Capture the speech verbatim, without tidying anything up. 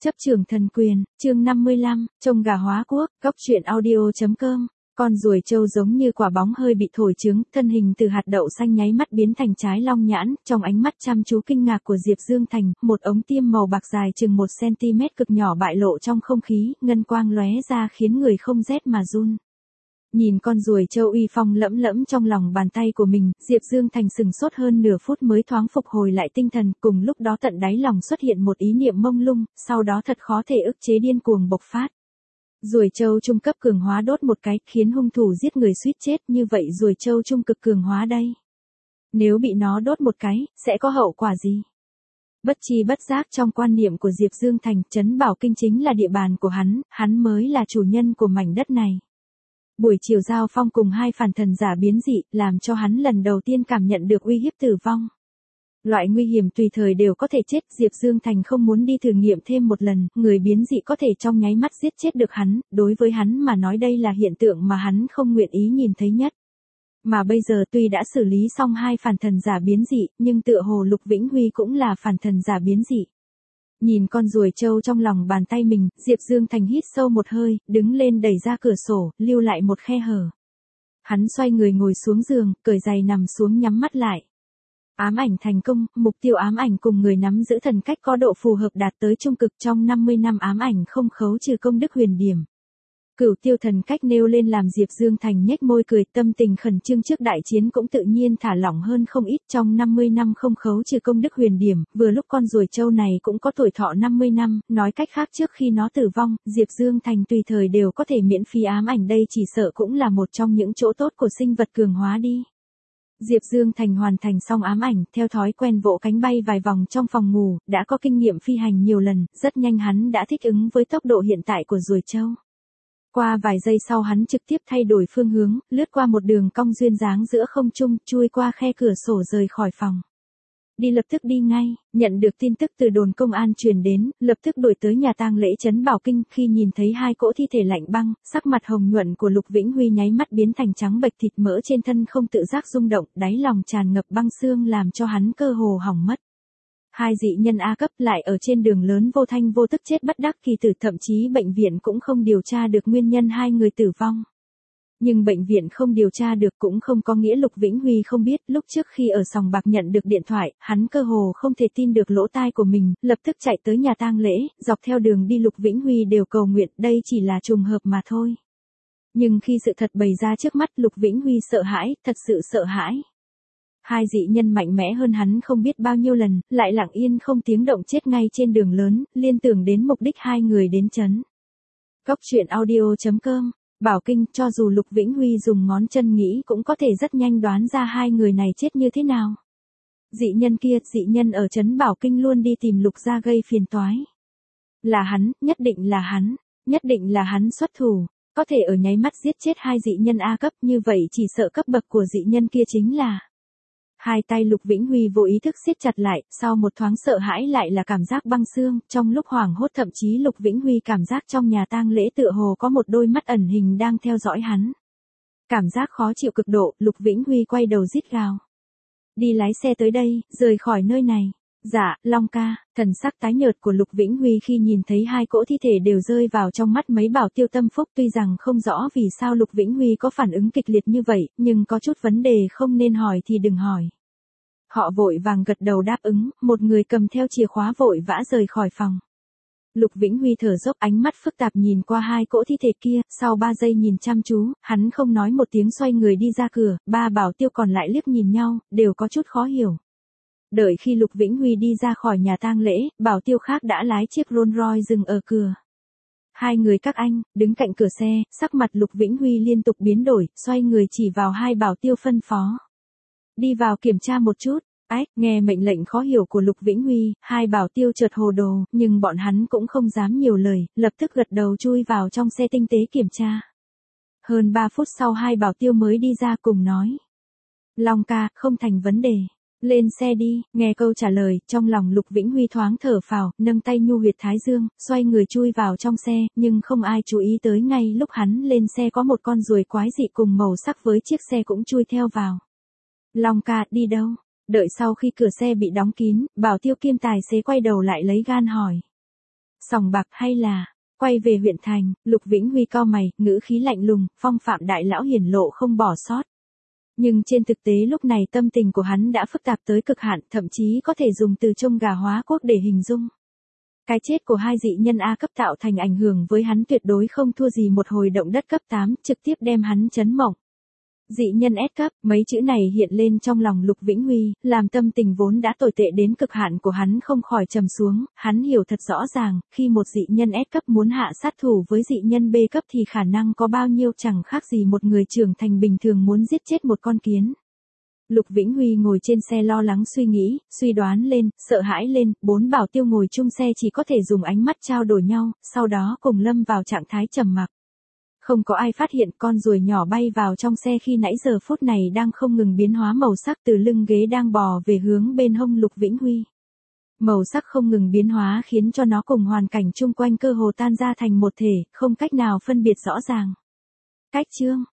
Chấp trường thần quyền, chương năm mươi lăm, trông gà hóa quốc, góc truyện audio chấm com. Con ruồi trâu giống như quả bóng hơi bị thổi trứng, thân hình từ hạt đậu xanh nháy mắt biến thành trái long nhãn, trong ánh mắt chăm chú kinh ngạc của Diệp Dương Thành, một ống tiêm màu bạc dài chừng một xăng-ti-mét cực nhỏ bại lộ trong không khí, ngân quang lóe ra khiến người không rét mà run. Nhìn con ruồi trâu uy phong lẫm lẫm trong lòng bàn tay của mình, Diệp Dương Thành sừng sốt hơn nửa phút mới thoáng phục hồi lại tinh thần, cùng lúc đó tận đáy lòng xuất hiện một ý niệm mông lung, sau đó thật khó thể ức chế điên cuồng bộc phát. Ruồi trâu trung cấp cường hóa đốt một cái, khiến hung thủ giết người suýt chết, như vậy ruồi trâu trung cực cường hóa đây. Nếu bị nó đốt một cái, sẽ có hậu quả gì? Bất chi bất giác trong quan niệm của Diệp Dương Thành, Trấn Bảo Kinh chính là địa bàn của hắn, hắn mới là chủ nhân của mảnh đất này. Buổi chiều giao phong cùng hai phản thần giả biến dị, làm cho hắn lần đầu tiên cảm nhận được uy hiếp tử vong. Loại nguy hiểm tùy thời đều có thể chết, Diệp Dương Thành không muốn đi thử nghiệm thêm một lần, người biến dị có thể trong nháy mắt giết chết được hắn, đối với hắn mà nói đây là hiện tượng mà hắn không nguyện ý nhìn thấy nhất. Mà bây giờ tuy đã xử lý xong hai phản thần giả biến dị, nhưng tựa hồ Lục Vĩnh Huy cũng là phản thần giả biến dị. Nhìn con ruồi trâu trong lòng bàn tay mình, Diệp Dương Thành hít sâu một hơi, đứng lên đẩy ra cửa sổ, lưu lại một khe hở. Hắn xoay người ngồi xuống giường, cởi giày nằm xuống nhắm mắt lại. Ám ảnh thành công, mục tiêu ám ảnh cùng người nắm giữ thần cách có độ phù hợp đạt tới trung cực trong năm mươi năm ám ảnh không khấu trừ công đức huyền điểm. Cửu tiêu thần cách nêu lên làm Diệp Dương Thành nhếch môi cười, tâm tình khẩn trương trước đại chiến cũng tự nhiên thả lỏng hơn không ít. Trong năm mươi năm không khấu trừ công đức huyền điểm, vừa lúc con ruồi trâu này cũng có tuổi thọ năm mươi năm, nói cách khác trước khi nó tử vong, Diệp Dương Thành tùy thời đều có thể miễn phí ám ảnh, đây chỉ sợ cũng là một trong những chỗ tốt của sinh vật cường hóa đi. Diệp Dương Thành hoàn thành xong ám ảnh, theo thói quen vỗ cánh bay vài vòng trong phòng ngủ, đã có kinh nghiệm phi hành nhiều lần, rất nhanh hắn đã thích ứng với tốc độ hiện tại của ruồi trâu. Qua vài giây sau hắn trực tiếp thay đổi phương hướng, lướt qua một đường cong duyên dáng giữa không trung, chui qua khe cửa sổ rời khỏi phòng. Đi lập tức đi ngay, nhận được tin tức từ đồn công an truyền đến, lập tức đuổi tới nhà tang lễ Trấn Bảo Kinh, khi nhìn thấy hai cỗ thi thể lạnh băng, sắc mặt hồng nhuận của Lục Vĩnh Huy nháy mắt biến thành trắng bệch, thịt mỡ trên thân không tự giác rung động, đáy lòng tràn ngập băng xương làm cho hắn cơ hồ hỏng mất. Hai dị nhân A cấp lại ở trên đường lớn vô thanh vô tức chết bất đắc kỳ tử, thậm chí bệnh viện cũng không điều tra được nguyên nhân hai người tử vong. Nhưng bệnh viện không điều tra được cũng không có nghĩa Lục Vĩnh Huy không biết, lúc trước khi ở sòng bạc nhận được điện thoại, hắn cơ hồ không thể tin được lỗ tai của mình, lập tức chạy tới nhà tang lễ, dọc theo đường đi Lục Vĩnh Huy đều cầu nguyện đây chỉ là trùng hợp mà thôi. Nhưng khi sự thật bày ra trước mắt, Lục Vĩnh Huy sợ hãi, thật sự sợ hãi. Hai dị nhân mạnh mẽ hơn hắn không biết bao nhiêu lần, lại lặng yên không tiếng động chết ngay trên đường lớn, liên tưởng đến mục đích hai người đến trấn. Góc truyện audio chấm com. Bảo Kinh, cho dù Lục Vĩnh Huy dùng ngón chân nghĩ cũng có thể rất nhanh đoán ra hai người này chết như thế nào. Dị nhân kia, dị nhân ở Trấn Bảo Kinh luôn đi tìm Lục gia gây phiền toái. Là hắn, nhất định là hắn, nhất định là hắn xuất thủ, có thể ở nháy mắt giết chết hai dị nhân A cấp, như vậy chỉ sợ cấp bậc của dị nhân kia chính là. Hai tay Lục Vĩnh Huy vô ý thức siết chặt lại, sau một thoáng sợ hãi lại là cảm giác băng xương, trong lúc hoảng hốt thậm chí Lục Vĩnh Huy cảm giác trong nhà tang lễ tựa hồ có một đôi mắt ẩn hình đang theo dõi hắn. Cảm giác khó chịu cực độ, Lục Vĩnh Huy quay đầu rít gào. Đi lái xe tới đây, rời khỏi nơi này. Dạ, Long ca, thần sắc tái nhợt của Lục Vĩnh Huy khi nhìn thấy hai cỗ thi thể đều rơi vào trong mắt mấy bảo tiêu tâm phúc, tuy rằng không rõ vì sao Lục Vĩnh Huy có phản ứng kịch liệt như vậy, nhưng có chút vấn đề không nên hỏi thì đừng hỏi. Họ vội vàng gật đầu đáp ứng, một người cầm theo chìa khóa vội vã rời khỏi phòng. Lục Vĩnh Huy thở dốc, ánh mắt phức tạp nhìn qua hai cỗ thi thể kia, sau ba giây nhìn chăm chú, hắn không nói một tiếng xoay người đi ra cửa, ba bảo tiêu còn lại liếc nhìn nhau, đều có chút khó hiểu. Đợi khi Lục Vĩnh Huy đi ra khỏi nhà tang lễ, bảo tiêu khác đã lái chiếc Rolls Royce dừng ở cửa. Hai người các anh, đứng cạnh cửa xe, sắc mặt Lục Vĩnh Huy liên tục biến đổi, xoay người chỉ vào hai bảo tiêu phân phó. Đi vào kiểm tra một chút. Ách, nghe mệnh lệnh khó hiểu của Lục Vĩnh Huy, hai bảo tiêu chợt hồ đồ, nhưng bọn hắn cũng không dám nhiều lời, lập tức gật đầu chui vào trong xe tinh tế kiểm tra. Hơn ba phút sau hai bảo tiêu mới đi ra cùng nói. Long ca, không thành vấn đề. Lên xe đi, nghe câu trả lời, trong lòng Lục Vĩnh Huy thoáng thở phào, nâng tay nhu huyệt thái dương, xoay người chui vào trong xe, nhưng không ai chú ý tới ngay lúc hắn lên xe có một con ruồi quái dị cùng màu sắc với chiếc xe cũng chui theo vào. Long ca, đi đâu? Đợi sau khi cửa xe bị đóng kín, bảo tiêu kiêm tài xế quay đầu lại lấy gan hỏi. Sòng bạc hay là quay về huyện thành, Lục Vĩnh Huy cau mày, ngữ khí lạnh lùng, phong phạm đại lão hiển lộ không bỏ sót. Nhưng trên thực tế lúc này tâm tình của hắn đã phức tạp tới cực hạn, thậm chí có thể dùng từ trông gà hóa quốc để hình dung. Cái chết của hai dị nhân A cấp tạo thành ảnh hưởng với hắn tuyệt đối không thua gì một hồi động đất cấp tám, trực tiếp đem hắn chấn mộng. Dị nhân S cấp, mấy chữ này hiện lên trong lòng Lục Vĩnh Huy, làm tâm tình vốn đã tồi tệ đến cực hạn của hắn không khỏi trầm xuống, hắn hiểu thật rõ ràng, khi một dị nhân S cấp muốn hạ sát thủ với dị nhân B cấp thì khả năng có bao nhiêu chẳng khác gì một người trưởng thành bình thường muốn giết chết một con kiến. Lục Vĩnh Huy ngồi trên xe lo lắng suy nghĩ, suy đoán lên, sợ hãi lên, bốn bảo tiêu ngồi chung xe chỉ có thể dùng ánh mắt trao đổi nhau, sau đó cùng lâm vào trạng thái trầm mặc. Không có ai phát hiện con ruồi nhỏ bay vào trong xe khi nãy giờ phút này đang không ngừng biến hóa màu sắc từ lưng ghế đang bò về hướng bên hông Lục Vĩnh Huy. Màu sắc không ngừng biến hóa khiến cho nó cùng hoàn cảnh chung quanh cơ hồ tan ra thành một thể, không cách nào phân biệt rõ ràng. Cách chương